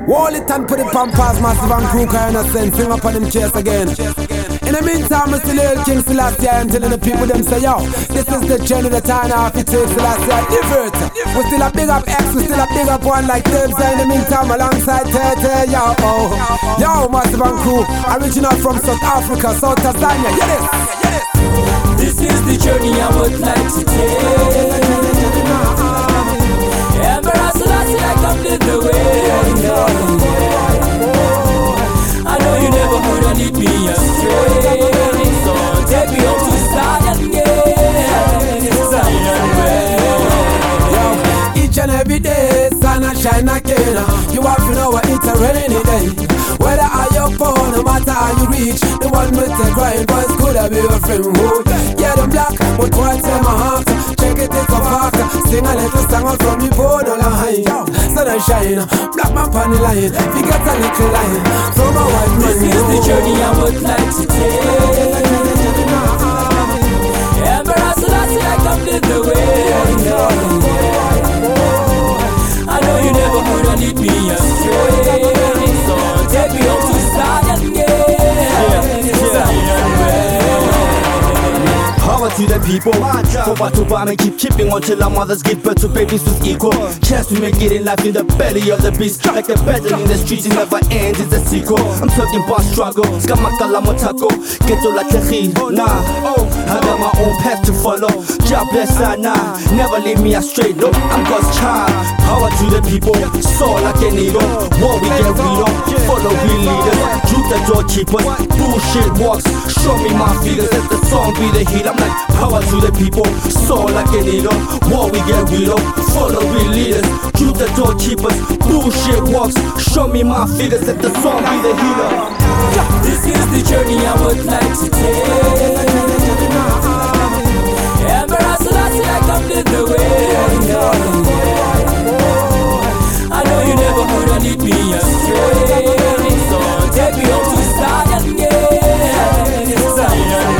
Wall it and put it on past Massive and Crew, kind of sense. Sing up on them chest again. In the meantime, Mr. Lil King Selassie, I'm telling the people them say, yo, this is the journey that I know if it takes Selassie, divert. We still a big up X, we still a big up one like Debs. In the meantime, alongside Tete, yo, yo, Massive and Crew, original from South Africa, South Tanzania, yeah this. This is the journey I would like to take. Emperor Selassie, I come lead the way. I know you never would lead me astray. So take me home to Zion, yeah. Zion, yo, each and every day, sun and shine again. You have to know it's a rainy day. Whether I you poor, no matter how you reach, the one with the grind boys could have been your friend. Yeah, them black, but what's in my heart? Check it, it's a fact. Sing a little song from me, board on the high. Sun and shine, black man on the line. We get a little line from a white man. This is the journey I would like to take. Emperor Selassie, I come lead the way. I know you never would lead me astray. So take me home to Zion, yeah. Zion, power to the people. For what to buy and keep chipping until our mothers give birth to babies with equal chance to make it in life in the belly of the beast. Like the battle in the streets, it never ends, it's a sequel. I'm talking about struggle, Skamakala Motako, Ghetto La Techi, nah. I got my own path to follow. God bless I nah. Never leave me astray, no, I'm God's child. Power to the people, soul like an eagle. What we get real on, follow real leaders. Truth the doorkeepers, bullshit walks. Show me my figures, let the song be the heat. I'm like, power to the people, soul like an eagle. What we get real on, follow real leaders. Truth the doorkeepers, bullshit walks. Show me my figures, let the song be the healer. This is the journey I would like to take. Emperor Selassie, I come lead the way. I know you never would lead me astray. So take me home to Zion, yeah. Zion,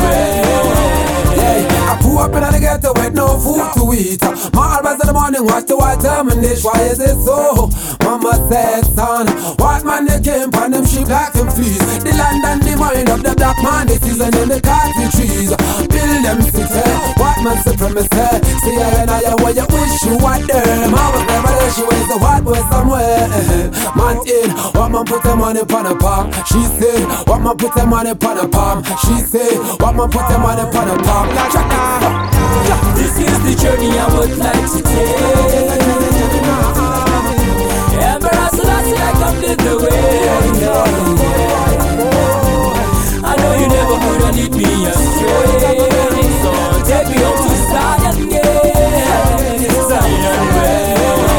I grew up in the ghetto with no food to eat. My always in the morning watch the white and dish. Why is it so? Mama said, son, white man they came on them sheep like them fleas. The land and the mind of the black man, the season in the coffee trees. Build them city, white man supremacy. See I and I where you wish you white there. Ma was never there, she was the white boy somewhere. Man in, what man put them on the palm. She said, what man put them on the palm. She said, what man put them on the palm. This is the journey I would like to take. Emperor Selassie, I come lead the way. I know you never would lead me astray. So take me home to Zion, yeah. Zion,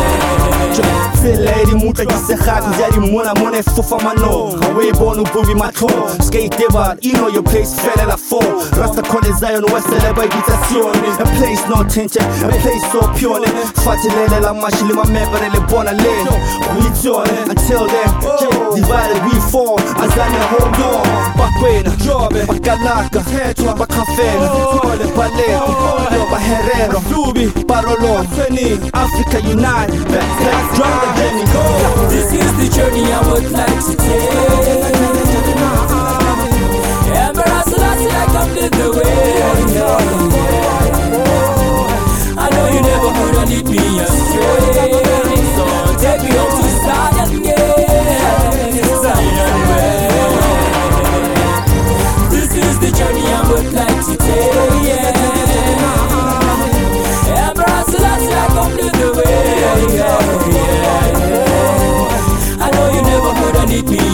Lady Muta Gissehat, Daddy Mona Mone Fufamano, away born Bubi Mato, Skate Deva, you know your place fell at a fall. Rasta Kone Zion West Celebration, a place no tension, a place so pure. Fatile la Mashilima member and Bona Lane. We join until then, divided we fall, as I hold on. Bakwena, Jobe, Bakalaka, Bakafena, Ballet, Baherero, Ruby, Parolo, Feni, Africa Unite, drop the Demi. This is the journey I would like to take. Emperor Selassie, I come lead the way. I know you never would lead me astray. So take me home to Zion, yeah. Zion, this is the journey I would like to take, yeah. Emperor Selassie, I come lead the way. I know you never would lead me